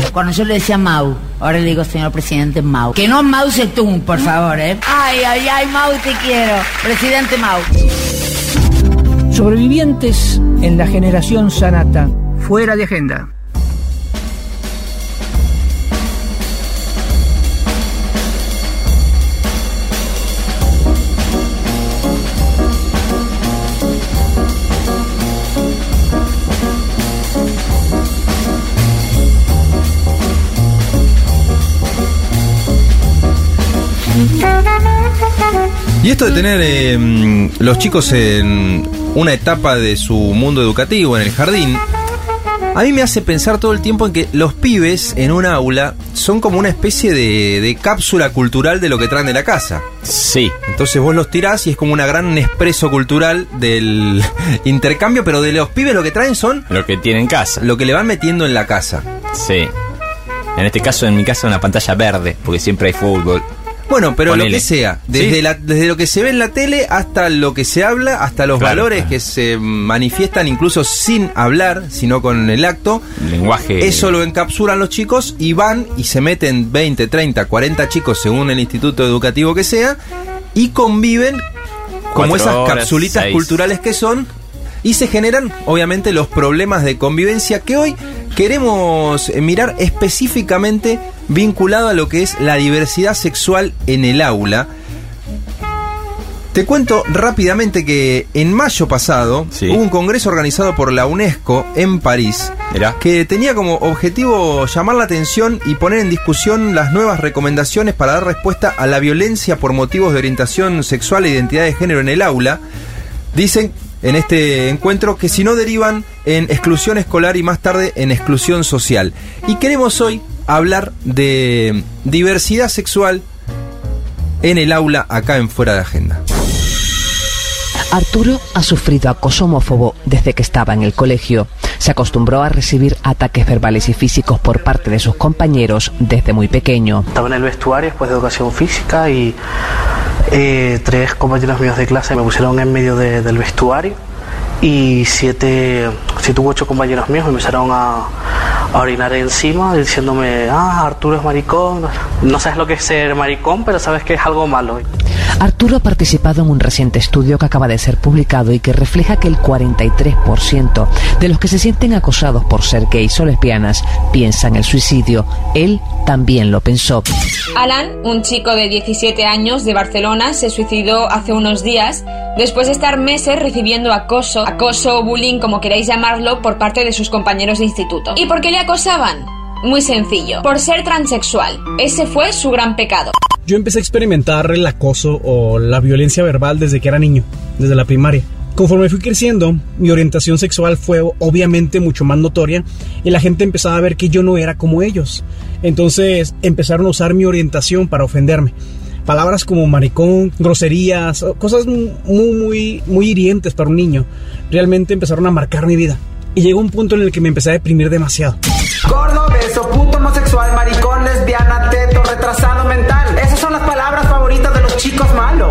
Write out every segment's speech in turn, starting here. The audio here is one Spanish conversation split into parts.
Cuando yo le decía Mau, ahora le digo señor presidente Mau. Que no Mao Zedong, por favor, ¿eh? Ay, Mau, te quiero. Presidente Mau. Sobrevivientes en la generación Sanata. Fuera de agenda. Y esto de tener los chicos en una etapa de su mundo educativo, en el jardín, a mí me hace pensar todo el tiempo en que los pibes en un aula son como una especie de cápsula cultural de lo que traen de la casa. Sí. Entonces vos los tirás y es como una gran expreso cultural del intercambio, pero de los pibes lo que traen son... lo que tienen en casa. Lo que le van metiendo en la casa. Sí. En este caso, en mi casa, una pantalla verde, porque siempre hay fútbol. Bueno, pero Ponele. Lo que sea, desde, ¿sí? Desde lo que se ve en la tele hasta lo que se habla, hasta los valores que se manifiestan incluso sin hablar, sino con el acto. Lenguaje. Eso lo encapsulan los chicos y van y se meten 20, 30, 40 chicos según el instituto educativo que sea y conviven como esas capsulitas 6 culturales que son y se generan obviamente los problemas de convivencia que hoy queremos mirar específicamente vinculado a lo que es la diversidad sexual en el aula. Te cuento rápidamente que en mayo pasado hubo un congreso organizado por la UNESCO en París. Mirá. Que tenía como objetivo llamar la atención y poner en discusión las nuevas recomendaciones para dar respuesta a la violencia por motivos de orientación sexual e identidad de género en el aula. Dicen en este encuentro que si no derivan en exclusión escolar y más tarde en exclusión social. Y queremos hoy hablar de diversidad sexual en el aula acá en Fuera de Agenda. Arturo ha sufrido acoso homófobo desde que estaba en el colegio. Se acostumbró a recibir ataques verbales y físicos por parte de sus compañeros desde muy pequeño. Estaba en el vestuario después de educación física y 3 compañeros míos de clase me pusieron en medio del vestuario y 7 u 8 compañeros míos me empezaron a orinar encima diciéndome, Arturo es maricón. No sabes lo que es ser maricón, pero sabes que es algo malo. Arturo ha participado en un reciente estudio que acaba de ser publicado y que refleja que el 43% de los que se sienten acosados por ser gays o lesbianas piensan el suicidio. Él también lo pensó. Alan, un chico de 17 años de Barcelona, se suicidó hace unos días después de estar meses recibiendo acoso o bullying, como queráis llamarlo, por parte de sus compañeros de instituto. ¿Y por qué le acosaban? Muy sencillo, por ser transexual. Ese fue su gran pecado. Yo empecé a experimentar el acoso o la violencia verbal desde que era niño, desde la primaria. Conforme fui creciendo, mi orientación sexual fue obviamente mucho más notoria y la gente empezaba a ver que yo no era como ellos. Entonces empezaron a usar mi orientación para ofenderme. Palabras como maricón, groserías, cosas muy hirientes para un niño. Realmente empezaron a marcar mi vida. Y llegó un punto en el que me empecé a deprimir demasiado. Gordo, beso, puto, homosexual, maricón, lesbiana, teto, retrasado mental. Esas son las palabras favoritas de los chicos malos.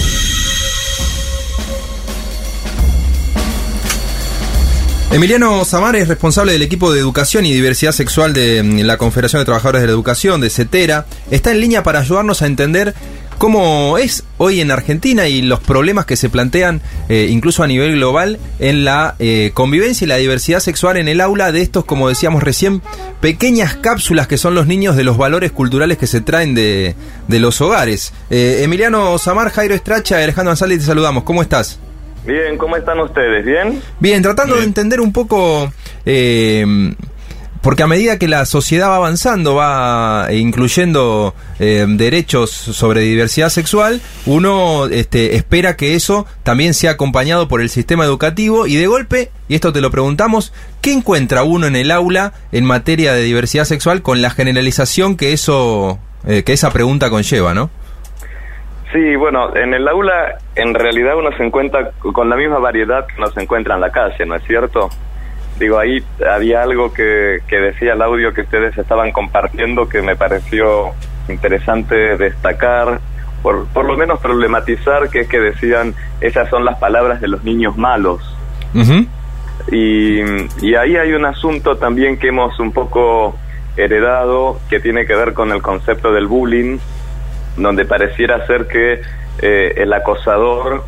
Emiliano Samar es responsable del equipo de educación y diversidad sexual de la Confederación de Trabajadores de la Educación, de CETERA. Está en línea para ayudarnos a entender cómo es hoy en Argentina y los problemas que se plantean incluso a nivel global en la convivencia y la diversidad sexual en el aula de estos, como decíamos recién, pequeñas cápsulas que son los niños de los valores culturales que se traen de los hogares. Emiliano Samar, Jairo Estracha y Alejandro Ansaldi, te saludamos. ¿Cómo estás? Bien, ¿cómo están ustedes? ¿Bien? Bien, tratando de entender un poco, porque a medida que la sociedad va avanzando, va incluyendo derechos sobre diversidad sexual, uno espera que eso también sea acompañado por el sistema educativo y de golpe, y esto te lo preguntamos, ¿qué encuentra uno en el aula en materia de diversidad sexual con la generalización que esa pregunta conlleva, ¿no? Sí, bueno, en el aula en realidad uno se encuentra con la misma variedad que uno se encuentra en la calle, ¿no es cierto? Digo, ahí había algo que decía el audio que ustedes estaban compartiendo que me pareció interesante destacar, por lo menos problematizar, que es que decían, esas son las palabras de los niños malos. Uh-huh. Y ahí hay un asunto también que hemos un poco heredado que tiene que ver con el concepto del bullying, donde pareciera ser que el acosador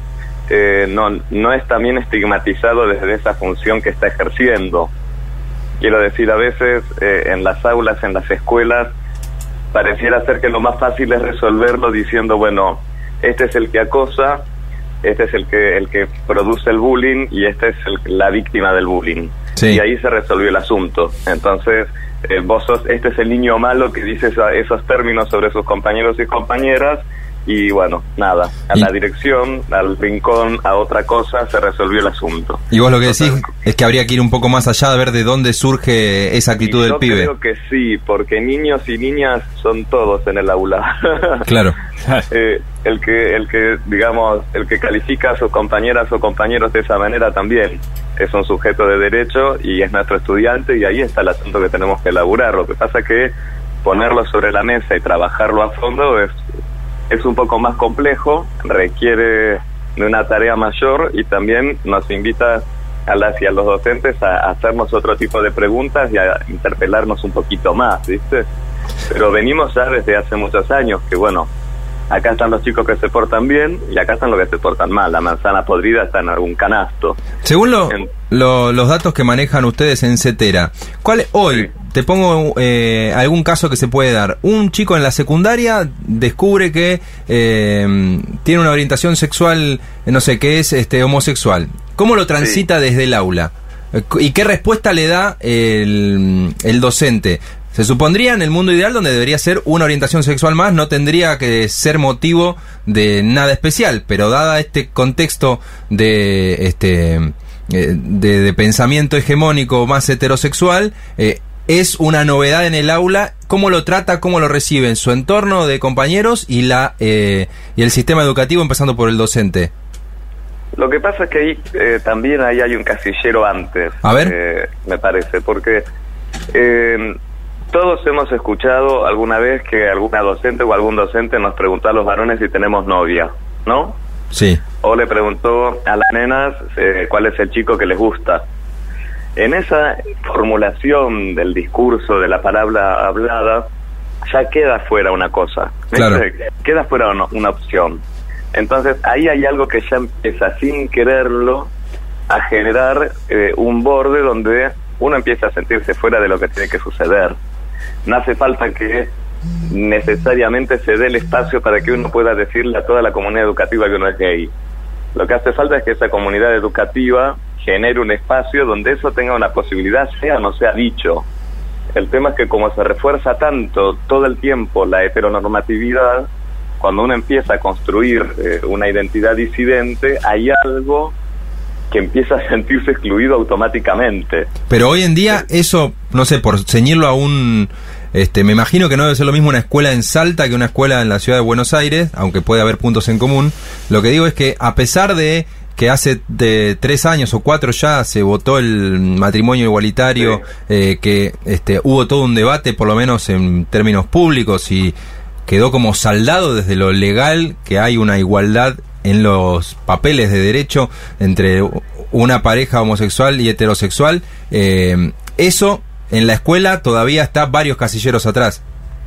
no es también estigmatizado desde esa función que está ejerciendo. Quiero decir, a veces en las aulas, en las escuelas, pareciera ser que lo más fácil es resolverlo diciendo, bueno, este es el que acosa, este es el que produce el bullying y este es la víctima del bullying. Sí. Y ahí se resolvió el asunto. Entonces, este es el niño malo que dice esos términos sobre sus compañeros y compañeras, y bueno, nada, la dirección, al rincón, a otra cosa, se resolvió el asunto. Y vos lo que decís es que habría que ir un poco más allá, de ver de dónde surge esa actitud del pibe. Yo creo que sí, porque niños y niñas son todos en el aula. Claro. El que digamos, el que califica a sus compañeras o compañeros de esa manera también es un sujeto de derecho y es nuestro estudiante, y ahí está el asunto que tenemos que elaborar. Lo que pasa es que ponerlo sobre la mesa y trabajarlo a fondo es un poco más complejo, requiere de una tarea mayor, y también nos invita a las y a los docentes a hacernos otro tipo de preguntas y a interpelarnos un poquito más, ¿viste? Pero venimos ya desde hace muchos años que, bueno, acá están los chicos que se portan bien y acá están los que se portan mal. La manzana podrida está en algún canasto. Según los datos que manejan ustedes en CETERA, ¿cuál hoy? Te pongo algún caso que se puede dar. Un chico en la secundaria descubre que tiene una orientación sexual, no sé, que es homosexual. ¿Cómo lo transita desde el aula? ¿Y qué respuesta le da el docente? Se supondría en el mundo ideal donde debería ser una orientación sexual más, no tendría que ser motivo de nada especial, pero dada este contexto de pensamiento hegemónico más heterosexual, es una novedad en el aula. ¿Cómo lo trata, cómo lo recibe en su entorno de compañeros y el sistema educativo, empezando por el docente? Lo que pasa es que ahí también ahí hay un casillero antes. A ver. Me parece, porque todos hemos escuchado alguna vez que alguna docente o algún docente nos preguntó a los varones si tenemos novia, ¿no? Sí. O le preguntó a las nenas cuál es el chico que les gusta. En esa formulación del discurso, de la palabra hablada, ya queda fuera una cosa. Claro. Queda fuera una opción. Entonces, ahí hay algo que ya empieza, sin quererlo, a generar un borde donde uno empieza a sentirse fuera de lo que tiene que suceder. No hace falta que necesariamente se dé el espacio para que uno pueda decirle a toda la comunidad educativa que uno es gay. Lo que hace falta es que esa comunidad educativa genere un espacio donde eso tenga una posibilidad, sea o no sea dicho. El tema es que como se refuerza tanto todo el tiempo la heteronormatividad, cuando uno empieza a construir una identidad disidente, hay algo que empieza a sentirse excluido automáticamente. Pero hoy en día eso, no sé, por ceñirlo a un... me imagino que no debe ser lo mismo una escuela en Salta que una escuela en la ciudad de Buenos Aires, aunque puede haber puntos en común. Lo que digo es que a pesar de que hace 3 años o 4 ya se votó el matrimonio igualitario, sí, que hubo todo un debate, por lo menos en términos públicos, y quedó como saldado desde lo legal que hay una igualdad en los papeles de derecho entre una pareja homosexual y heterosexual. Eso en la escuela todavía está varios casilleros atrás.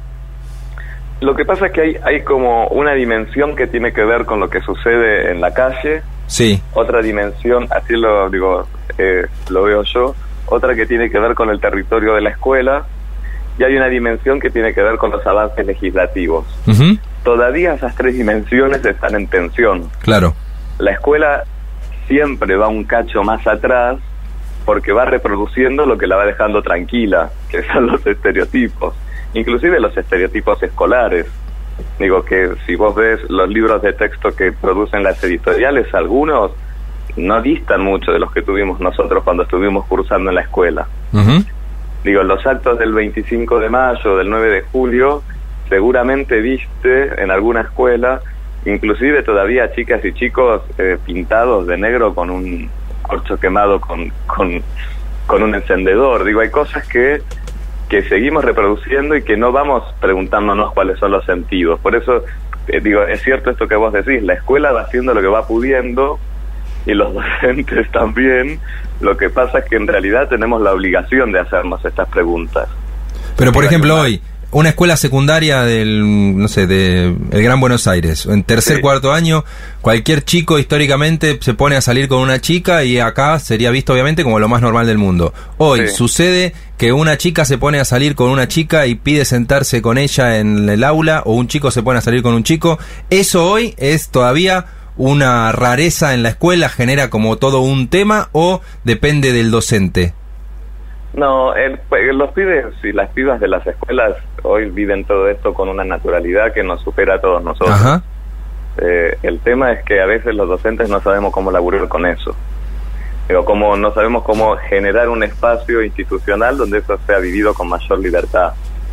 Lo que pasa es que hay como una dimensión que tiene que ver con lo que sucede en la calle. Sí. Otra dimensión, así lo veo yo, otra que tiene que ver con el territorio de la escuela, y hay una dimensión que tiene que ver con los avances legislativos. Uh-huh. Todavía esas 3 dimensiones están en tensión. Claro. La escuela siempre va un cacho más atrás porque va reproduciendo lo que la va dejando tranquila, que son los estereotipos, inclusive los estereotipos escolares. Digo que si vos ves los libros de texto que producen las editoriales, algunos no distan mucho de los que tuvimos nosotros cuando estuvimos cursando en la escuela. Uh-huh. Digo, los actos del 25 de mayo, del 9 de julio, seguramente viste en alguna escuela, inclusive todavía chicas y chicos pintados de negro con un corcho quemado con un encendedor. Digo, hay cosas que seguimos reproduciendo y que no vamos preguntándonos cuáles son los sentidos. Por eso, digo, es cierto esto que vos decís, la escuela va haciendo lo que va pudiendo y los docentes también. Lo que pasa es que en realidad tenemos la obligación de hacernos estas preguntas. Pero por ejemplo hoy, una escuela secundaria del, no sé, de el Gran Buenos Aires, en tercer, cuarto año, cualquier chico históricamente se pone a salir con una chica y acá sería visto obviamente como lo más normal del mundo. Hoy sucede que una chica se pone a salir con una chica y pide sentarse con ella en el aula, o un chico se pone a salir con un chico. Eso hoy es todavía una rareza en la escuela, genera como todo un tema, o depende del docente. No, los pibes y las pibas de las escuelas hoy viven todo esto con una naturalidad que nos supera a todos nosotros. Ajá. El tema es que a veces los docentes no sabemos cómo laburar con eso. Como no sabemos cómo generar un espacio institucional donde eso sea vivido con mayor libertad.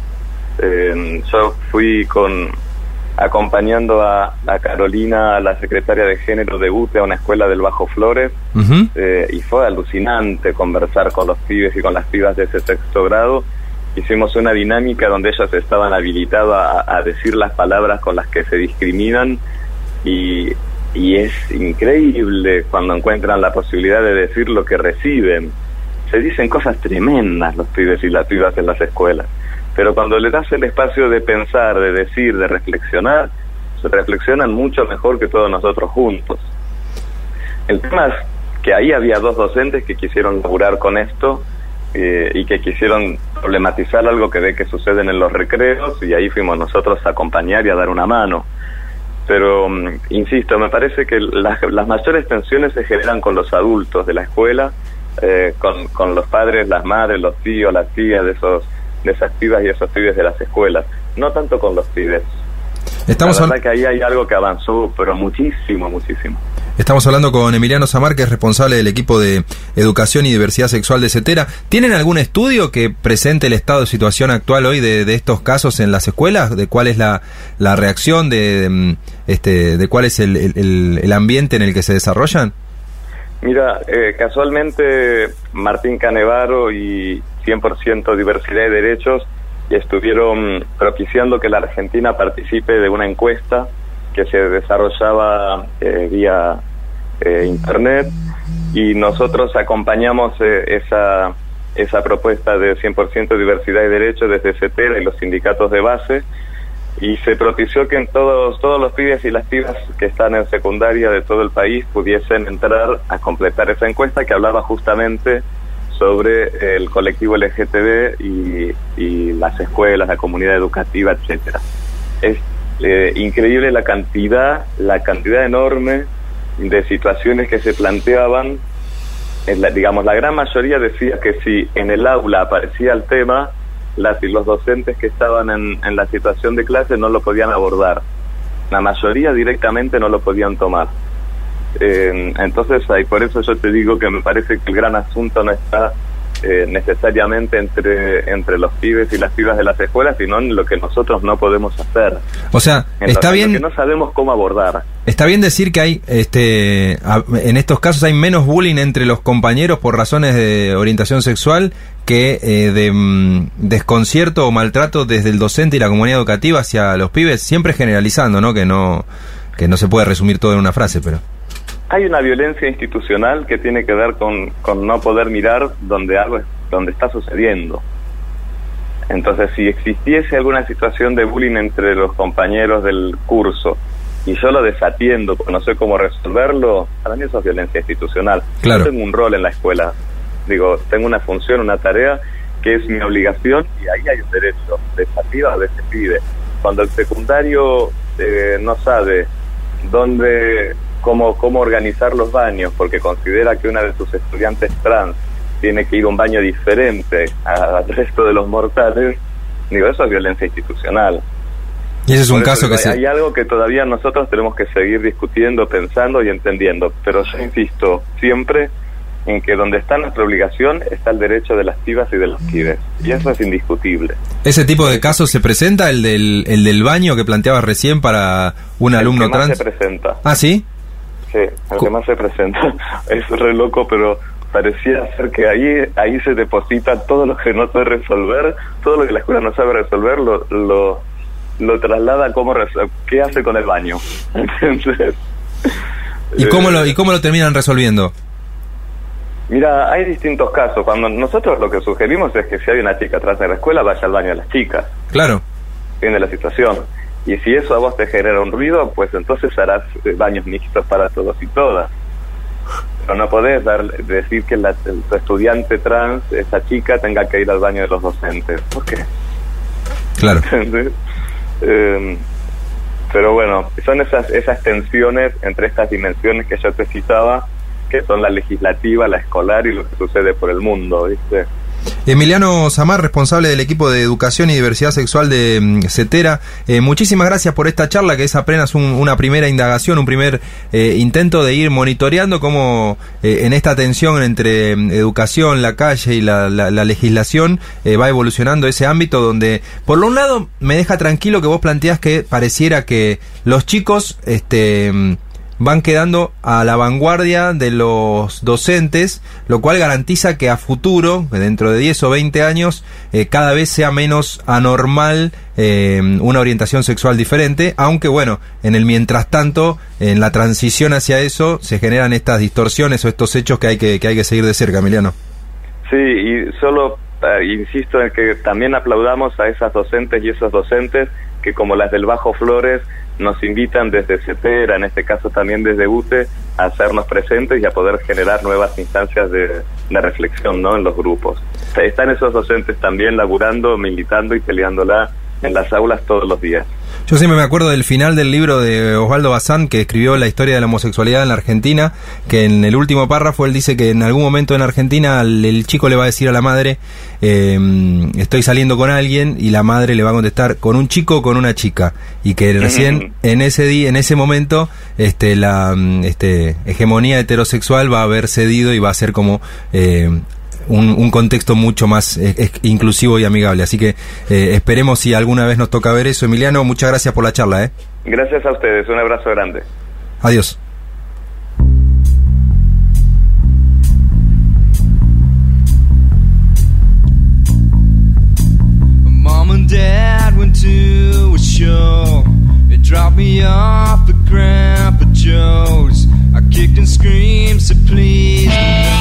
Yo fui acompañando a Carolina, la secretaria de género de UTE, a una escuela del Bajo Flores, y fue alucinante conversar con los pibes y con las pibas de ese sexto grado. Hicimos una dinámica donde ellas estaban habilitadas a decir las palabras con las que se discriminan, y es increíble cuando encuentran la posibilidad de decir lo que reciben. Se dicen cosas tremendas los pibes y las pibas en las escuelas. Pero cuando le das el espacio de pensar, de decir, de reflexionar, se reflexionan mucho mejor que todos nosotros juntos. El tema es que ahí había dos docentes que quisieron laburar con esto y que quisieron problematizar algo que ve que suceden en los recreos, y ahí fuimos nosotros a acompañar y a dar una mano. Pero, insisto, me parece que las mayores tensiones se generan con los adultos de la escuela, con los padres, las madres, los tíos, las tías de esas pibas y esos pibes de las escuelas, no tanto con los pibes. La verdad que ahí hay algo que avanzó, pero muchísimo. Estamos hablando con Emiliano Samar, que es responsable del equipo de Educación y Diversidad Sexual de CETERA. ¿Tienen algún estudio que presente el estado de situación actual hoy de estos casos en las escuelas? ¿De cuál es la reacción, de cuál es el ambiente en el que se desarrollan? Mira, casualmente Martín Canevaro y 100% Diversidad y Derechos estuvieron propiciando que la Argentina participe de una encuesta que se desarrollaba vía internet, y nosotros acompañamos esa propuesta de 100% Diversidad y Derechos desde CETERA y los sindicatos de base, y se propició que en todos los pibes y las pibas que están en secundaria de todo el país pudiesen entrar a completar esa encuesta que hablaba justamente sobre el colectivo LGTB y las escuelas, la comunidad educativa, etcétera. Es increíble la cantidad enorme de situaciones que se planteaban. La gran mayoría decía que si en el aula aparecía el tema, las y los docentes que estaban en la situación de clase no lo podían abordar. La mayoría directamente no lo podían tomar. Entonces, por eso yo te digo que me parece que el gran asunto no está necesariamente entre los pibes y las pibas de las escuelas, sino en lo que nosotros no podemos hacer. O sea, está bien, lo que no sabemos cómo abordar. Está bien decir que hay, en estos casos hay menos bullying entre los compañeros por razones de orientación sexual que de desconcierto o maltrato desde el docente y la comunidad educativa hacia los pibes, siempre generalizando, ¿no? Que no se puede resumir todo en una frase, pero hay una violencia institucional que tiene que ver con no poder mirar donde está sucediendo. Entonces, si existiese alguna situación de bullying entre los compañeros del curso y yo lo desatiendo porque no sé cómo resolverlo, para mí eso es violencia institucional. Claro. Yo tengo un rol en la escuela, tengo una función, una tarea que es mi obligación, y ahí hay un derecho de esa piba o de ese pibe. Cuando el secundario no sabe cómo organizar los baños porque considera que una de sus estudiantes trans tiene que ir a un baño diferente al resto de los mortales, eso es violencia institucional. Y ese es un caso que hay algo que todavía nosotros tenemos que seguir discutiendo, pensando y entendiendo, pero yo insisto siempre en que donde está nuestra obligación está el derecho de las pibas y de los pibes, y eso es indiscutible. ¿Ese tipo de casos se presenta, el del baño que planteabas recién para un alumno trans? El que más se presenta. ¿Ah, sí? Sí, el que más se presenta. Es re loco, pero parecía ser que ahí se deposita todo lo que no sabe resolver, todo lo que la escuela no sabe resolver, lo traslada qué hace con el baño. Entonces, ¿Y cómo lo terminan resolviendo? Mira, hay distintos casos. Cuando nosotros lo que sugerimos es que si hay una chica atrás de la escuela, vaya al baño de las chicas. Claro. Depende de la situación. Y si eso a vos te genera un ruido, pues entonces harás baños mixtos para todos y todas. Pero no podés decir que tu estudiante trans, esa chica, tenga que ir al baño de los docentes. ¿Por qué? Claro. Pero bueno, son esas tensiones entre estas dimensiones que yo te citaba, que son la legislativa, la escolar y lo que sucede por el mundo, ¿viste? Emiliano Samar, responsable del equipo de Educación y Diversidad Sexual de CETERA, muchísimas gracias por esta charla, que es apenas una primera indagación, un primer intento de ir monitoreando cómo en esta tensión entre educación, la calle y la legislación va evolucionando ese ámbito donde, por un lado, me deja tranquilo que vos planteás que pareciera que los chicos van quedando a la vanguardia de los docentes, lo cual garantiza que a futuro, dentro de 10 o 20 años, cada vez sea menos anormal una orientación sexual diferente, aunque bueno, en el mientras tanto, en la transición hacia eso, se generan estas distorsiones o estos hechos que hay que seguir de cerca, Emiliano. Sí, y solo insisto en que también aplaudamos a esas docentes y esos docentes que, como las del Bajo Flores, nos invitan desde CETERA, en este caso también desde UTE, a hacernos presentes y a poder generar nuevas instancias de reflexión, ¿no?, en los grupos. Están esos docentes también laburando, militando y peleándola en las aulas todos los días. Yo siempre me acuerdo del final del libro de Osvaldo Bazán, que escribió la historia de la homosexualidad en la Argentina, que en el último párrafo él dice que en algún momento en Argentina el chico le va a decir a la madre, estoy saliendo con alguien, y la madre le va a contestar, con un chico o con una chica, y que recién en ese momento la hegemonía heterosexual va a haber cedido y va a ser como un contexto mucho más inclusivo y amigable. Así que esperemos si alguna vez nos toca ver eso. Emiliano, muchas gracias por la charla. Gracias a ustedes, un abrazo grande. Adiós. Mom and Dad went to a show. They dropped me off at Grandpa Joe's. I kicked and screamed, so please